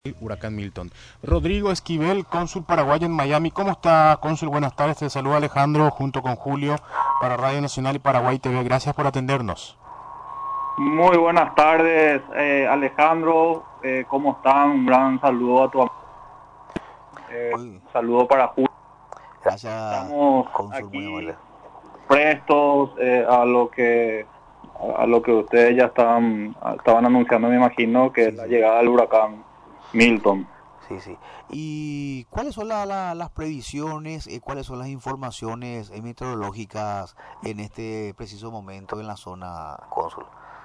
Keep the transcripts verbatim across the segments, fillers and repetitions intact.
Huracán Milton. Rodrigo Esquivel, cónsul paraguayo en Miami. ¿Cómo está, cónsul? Buenas tardes. Te saluda Alejandro junto con Julio para Radio Nacional y Paraguay T V. Gracias por atendernos. Muy buenas tardes, eh, Alejandro. Eh, ¿Cómo están? Un gran saludo a tu eh, un saludo para Julio. Gracias, Estamos cónsul, aquí muy amable. prestos eh, a lo que a lo que ustedes ya estaban estaban anunciando, me imagino, que Sí, es la sí. llegada del huracán Milton. Sí, sí. ¿Y cuáles son la- la- las previsiones, eh, cuáles son las informaciones eh, meteorológicas en este preciso momento en la zona, cónsul?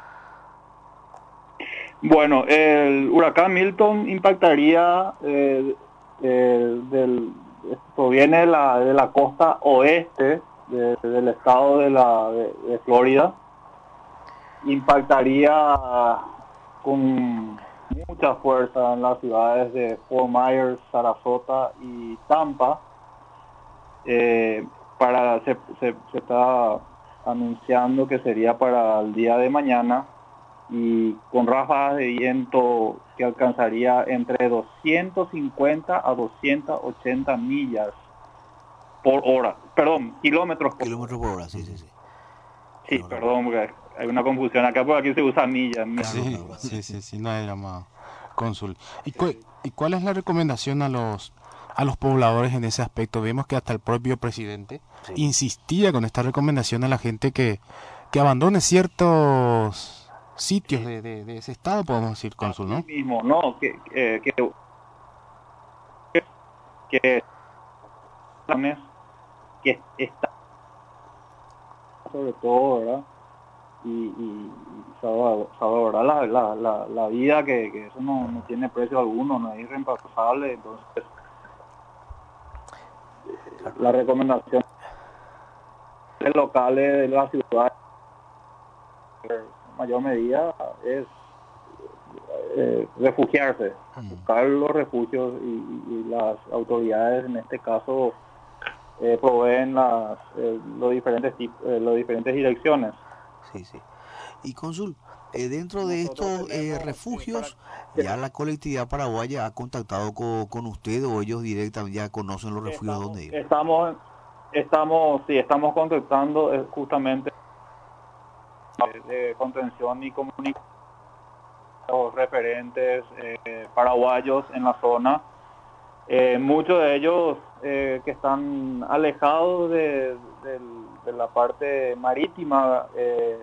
Bueno, el huracán Milton impactaría, eh, eh, del, proviene de la, de la costa oeste de- del estado de, la, de, de Florida. Impactaría con mucha fuerza en las ciudades de Fort Myers, Sarasota y Tampa. Eh, para se, se, se está anunciando que sería para el día de mañana, y con ráfagas de viento que alcanzaría entre doscientos cincuenta a doscientos ochenta millas por hora. Perdón, kilómetros por Kilómetros por hora, sí, sí, sí. Sí, Kilómetros por perdón, porque hay una confusión acá, porque aquí se usa millas. millas. Claro, Sí, claro. sí, sí, sí, no hay llamado, cónsul. ¿Y, cu- ¿Y cuál es la recomendación a los a los pobladores en ese aspecto? Vemos que hasta el propio presidente Sí. insistía con esta recomendación a la gente que, que abandone ciertos sitios de, de, de ese estado, podemos decir, cónsul, Así ¿no? mismo, no, que que que, que, que está sobre todo, ¿verdad? Y, y, y salva- salvaguardar la, la, la, la vida, que, que eso no, no tiene precio alguno, no es irreemplazable. Entonces, Claro. la recomendación de locales de la ciudad, en mayor medida, es eh, refugiarse, buscar los refugios, y, y las autoridades en este caso eh, proveen las eh, los diferentes tipos, eh, las diferentes direcciones. Sí, sí. Y cónsul, eh, dentro de Nosotros estos eh, tenemos, eh, para refugios, que ¿ya la colectividad paraguaya ha contactado con, con usted o ellos directamente ya conocen los refugios estamos donde ir? estamos estamos sí estamos contactando eh, justamente de, de contención y comunicación, los referentes eh, paraguayos en la zona. Eh, muchos de ellos eh, que están alejados de, de, de la parte marítima, eh,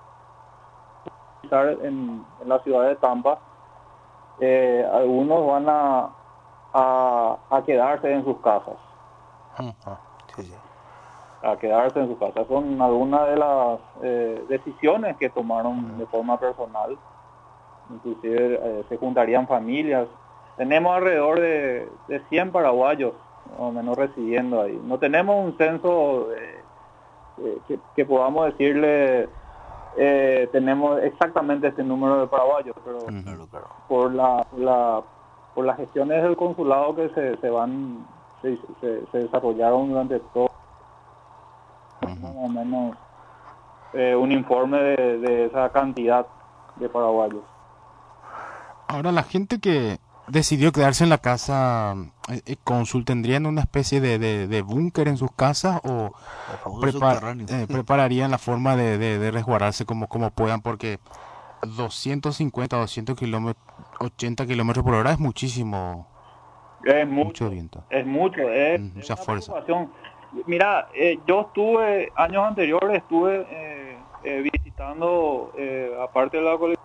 en, en la ciudad de Tampa. Eh, algunos van a, a, a quedarse en sus casas, Sí, sí. a quedarse en sus casas. Son algunas de las eh, decisiones que tomaron de forma personal. Inclusive eh, se juntarían familias. Tenemos alrededor de, de cien paraguayos, más o menos, residiendo ahí. No tenemos un censo eh, eh, que, que podamos decirle eh, tenemos exactamente este número de paraguayos, pero Claro, claro. por la, la por las gestiones del consulado que se, se van se, se, se desarrollaron durante todo, más o menos eh, un informe de, de esa cantidad de paraguayos. Ahora, la gente que decidió quedarse en la casa, eh, eh, cónsul, ¿tendrían una especie de, de, de búnker en sus casas o El famoso prepar- subterráneo. eh, prepararían la forma de, de, de resguardarse como, como puedan? Porque doscientos cincuenta, doscientos kilómetros, ochenta kilómetros por hora es muchísimo, Es mucho mucho, viento, es mucho, es, mm, es mucha una fuerza. preocupación. Mira, eh, yo estuve, años anteriores, estuve eh, eh, visitando, eh, aparte de la colección,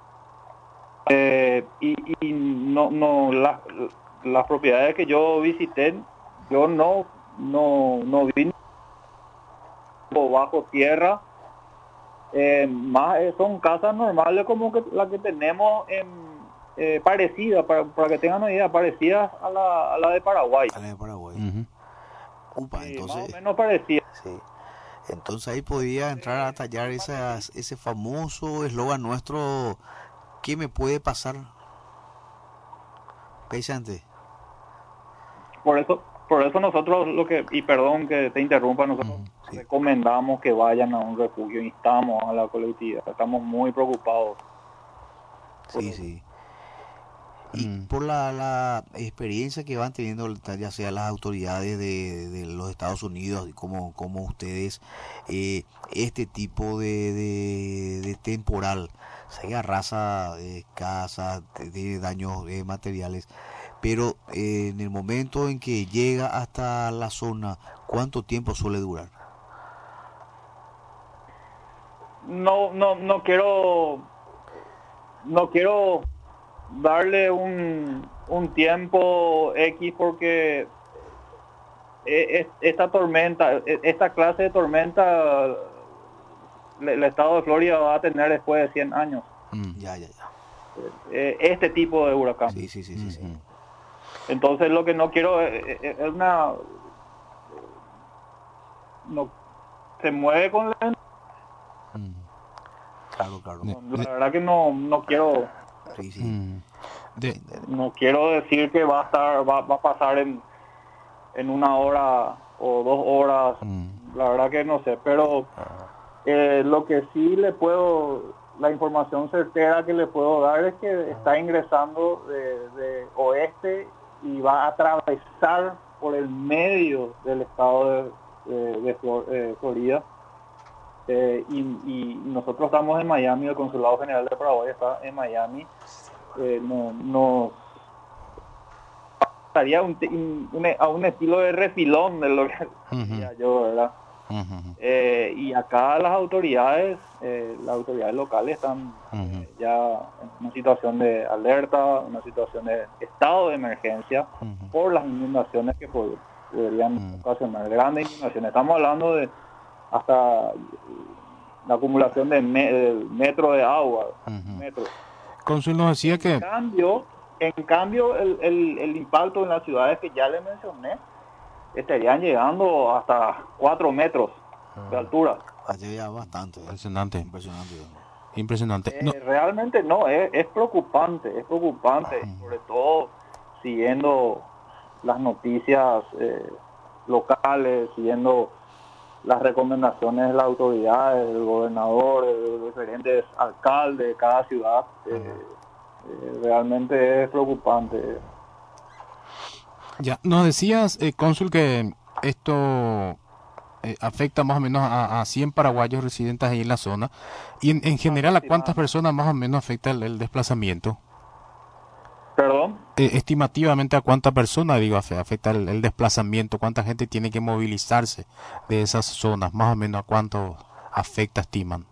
eh, y, y no, no, la- las propiedades que yo visité, yo no, no, no vi bajo tierra. Eh, más eh, son casas normales como que la que tenemos en eh, parecidas, para, para que tengan una idea, parecidas a la, a la de Paraguay. A la de Paraguay. Ujú. Upa, Sí, más o entonces, menos parecidas. sí. Entonces ahí podía entrar a tallar esas, ese famoso eslogan nuestro, ¿qué me puede pasar? Peisante. Por eso, por eso nosotros lo que, y perdón que te interrumpa, nosotros Ujú. Sí. recomendamos que vayan a un refugio, instamos a la colectividad, estamos muy preocupados por Sí, eso. sí. Y Mm. por la, la experiencia que van teniendo, ya sea las autoridades de, de los Estados Unidos, como, como ustedes, eh, este tipo de, de, de temporal, se arrasa eh, casas, de, de daños eh, materiales, pero eh, en el momento en que llega hasta la zona, ¿cuánto tiempo suele durar? No, no, no quiero, no quiero darle un, un tiempo X porque e- es- esta tormenta, e- esta clase de tormenta, le- el estado de Florida va a tener después de cien años. Mm. Ya, ya, ya. Eh, este tipo de huracán. Sí, sí, sí, sí, sí. Ujú. Entonces lo que no quiero es, es- es una, no se mueve con la, Mm. Claro, claro. De- la de- verdad que no, no quiero, Sí, sí. mm. De- no quiero decir que va a estar, va, va a pasar en, en una hora o dos horas. Mm. La verdad que no sé, pero eh, lo que sí le puedo, la información certera que le puedo dar es que está ingresando de, de oeste y va a atravesar por el medio del estado de, de, de Flor- eh, Florida. Eh, y, y nosotros estamos en Miami, el Consulado General de Paraguay está en Miami. Eh, no, nos estaría un, un, un, a un estilo de refilón de lo que diría Ujú. yo, ¿verdad? Ujú. Eh, y acá las autoridades, eh, las autoridades locales están eh, Ujú. ya en una situación de alerta, una situación de estado de emergencia Ujú. por las inundaciones que pod- podrían Mm. ocasionar grandes inundaciones. Estamos hablando de hasta la acumulación de, me- de metro de agua, Ujú. metro. Cónsul nos decía En que cambio, en cambio el, el, el impacto en las ciudades que ya le mencioné estarían llegando hasta cuatro metros de altura. Hace ya bastante. ¿eh? impresionante, Impresionante. impresionante. No, Eh, realmente no, es, es preocupante, es preocupante, sobre todo siguiendo las noticias eh, locales, siguiendo las recomendaciones de las autoridades, del gobernador, de los diferentes alcaldes de cada ciudad, eh, eh, realmente es preocupante. ya nos decías, eh, cónsul, que esto eh, afecta más o menos a, a cien paraguayos residentes ahí en la zona. Y en, en general, ¿a cuántas Aproximadamente. personas más o menos afecta el, el desplazamiento? Perdón. Eh, estimativamente, ¿a cuántas personas, digo, afe- afecta el, el desplazamiento? ¿Cuánta gente tiene que movilizarse de esas zonas? Más o menos, ¿a cuánto afecta, estiman?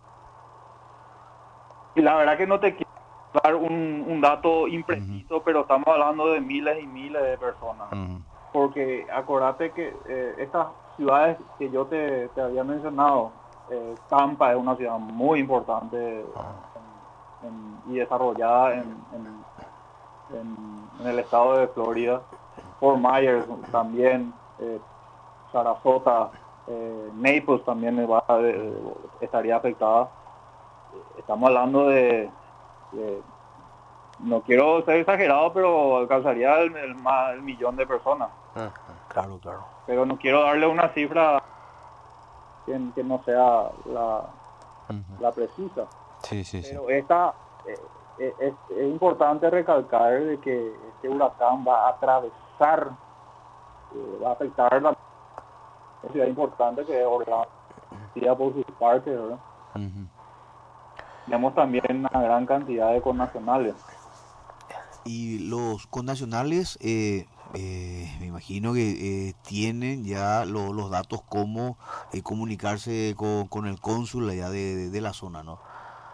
Y la verdad que no te quiero dar un, un dato Ujú. impreciso, pero estamos hablando de miles y miles de personas. Ujú. Porque acordate que eh, estas ciudades que yo te, te había mencionado, eh, Tampa es una ciudad muy importante en- en- y desarrollada en, en- en- en el estado de Florida. Fort Myers también, eh, Sarasota, eh, Naples también va a- eh, estaría afectada. Estamos hablando de, de- no quiero ser exagerado, pero alcanzaría el, el, ma- el millón de personas. Claro, claro. Pero no quiero darle una cifra que, que no sea la, Ujú. la precisa. Sí, sí, sí. Pero esta eh, eh, es, es importante recalcar de que este huracán va a atravesar, eh, va a afectar la ciudad importante que es Orlando, ya por sus partes, ¿verdad? Ujú. Tenemos también una gran cantidad de connacionales. Y los connacionales, eh, eh, me imagino que eh, tienen ya lo- los datos cómo eh, comunicarse con, con el cónsul allá de, de- de la zona, ¿no?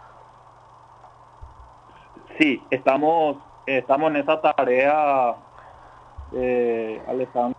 Sí, estamos, estamos en esa tarea, eh, Alejandro,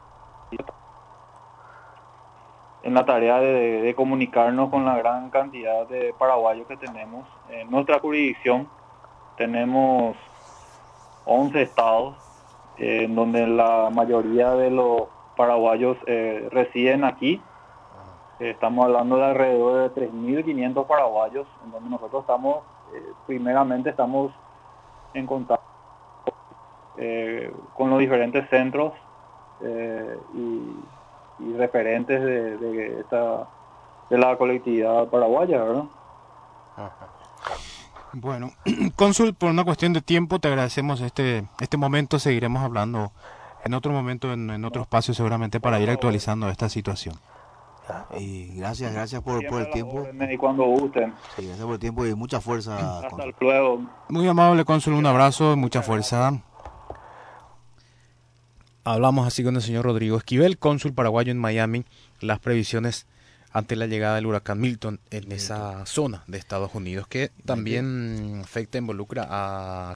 en la tarea de, de comunicarnos con la gran cantidad de paraguayos que tenemos. En nuestra jurisdicción tenemos once estados, eh, en donde la mayoría de los paraguayos eh, residen aquí. Eh, estamos hablando de alrededor de tres mil quinientos paraguayos, en donde nosotros estamos, eh, primeramente estamos en contacto eh, con los diferentes centros eh, y, y referentes de, de, esta, de la colectividad paraguaya, ¿verdad? Bueno, cónsul, por una cuestión de tiempo te agradecemos este este momento, seguiremos hablando en otro momento, en, en otro espacio seguramente para ir actualizando esta situación. Y gracias, gracias por, por Siempre el a las tiempo. órdenes y cuando gusten. Sí, gracias por el tiempo y mucha fuerza, Hasta cónsul. luego. Muy amable, cónsul, un abrazo y mucha fuerza. Hablamos así con el señor Rodrigo Esquivel, cónsul paraguayo en Miami, las previsiones ante la llegada del huracán Milton en esa zona de Estados Unidos que también afecta, involucra a